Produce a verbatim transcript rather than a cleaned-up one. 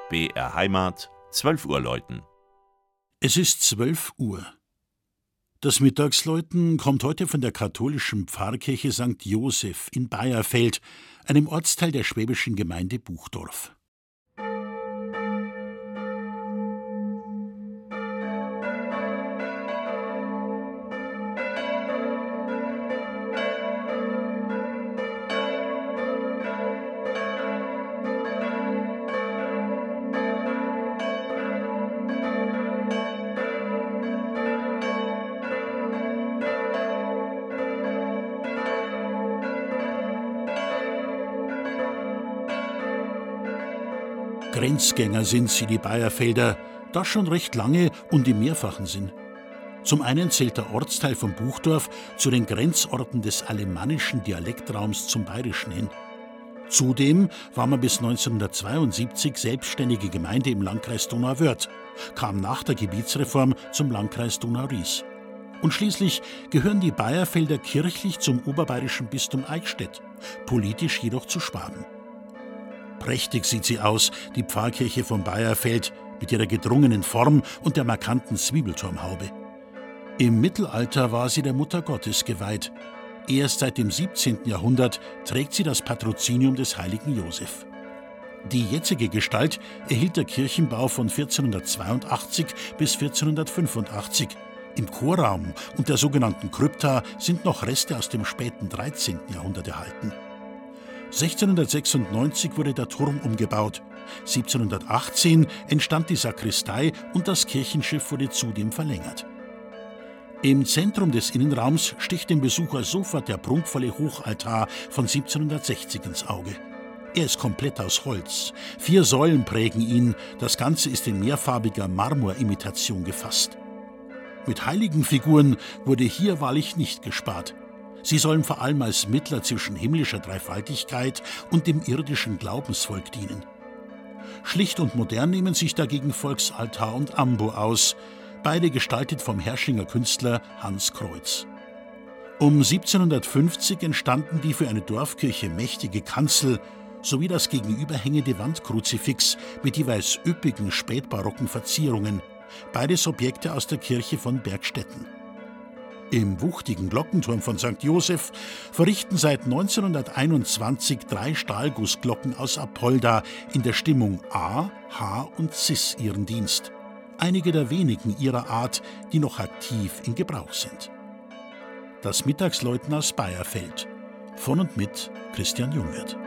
B R Heimat, zwölf Uhr läuten. Es ist zwölf Uhr. Das Mittagsläuten kommt heute von der katholischen Pfarrkirche Sankt Joseph in Bayerfeld, einem Ortsteil der schwäbischen Gemeinde Buchdorf. Grenzgänger sind sie, die Bayerfelder, das schon recht lange und im mehrfachen Sinn. Zum einen zählt der Ortsteil von Buchdorf zu den Grenzorten des alemannischen Dialektraums zum Bayerischen hin. Zudem war man bis neunzehnhundertzweiundsiebzig selbstständige Gemeinde im Landkreis Donauwörth, kam nach der Gebietsreform zum Landkreis Donau-Ries. Und schließlich gehören die Bayerfelder kirchlich zum oberbayerischen Bistum Eichstätt, politisch jedoch zu Schwaben. Prächtig sieht sie aus, die Pfarrkirche von Bayerfeld, mit ihrer gedrungenen Form und der markanten Zwiebelturmhaube. Im Mittelalter war sie der Mutter Gottes geweiht. Erst seit dem siebzehnten Jahrhundert trägt sie das Patrozinium des heiligen Josef. Die jetzige Gestalt erhielt der Kirchenbau von vierzehnhundertzweiundachtzig bis vierzehnhundertfünfundachtzig. Im Chorraum und der sogenannten Krypta sind noch Reste aus dem späten dreizehnten Jahrhundert erhalten. sechzehnhundertsechsundneunzig wurde der Turm umgebaut. siebzehnhundertachtzehn entstand die Sakristei und das Kirchenschiff wurde zudem verlängert. Im Zentrum des Innenraums sticht dem Besucher sofort der prunkvolle Hochaltar von siebzehnhundertsechzig ins Auge. Er ist komplett aus Holz. Vier Säulen prägen ihn. Das Ganze ist in mehrfarbiger Marmorimitation gefasst. Mit Heiligenfiguren wurde hier wahrlich nicht gespart. Sie sollen vor allem als Mittler zwischen himmlischer Dreifaltigkeit und dem irdischen Glaubensvolk dienen. Schlicht und modern nehmen sich dagegen Volksaltar und Ambo aus, beide gestaltet vom Herrschinger Künstler Hans Kreuz. Um siebzehnhundertfünfzig entstanden die für eine Dorfkirche mächtige Kanzel sowie das gegenüberhängende Wandkruzifix mit jeweils üppigen spätbarocken Verzierungen, beides Objekte aus der Kirche von Bergstetten. Im wuchtigen Glockenturm von Sankt Joseph verrichten seit neunzehnhunderteinundzwanzig drei Stahlgussglocken aus Apolda in der Stimmung A, H und Cis ihren Dienst. Einige der wenigen ihrer Art, die noch aktiv in Gebrauch sind. Das Mittagsläuten aus Bayerfeld. Von und mit Christian Jungwirth.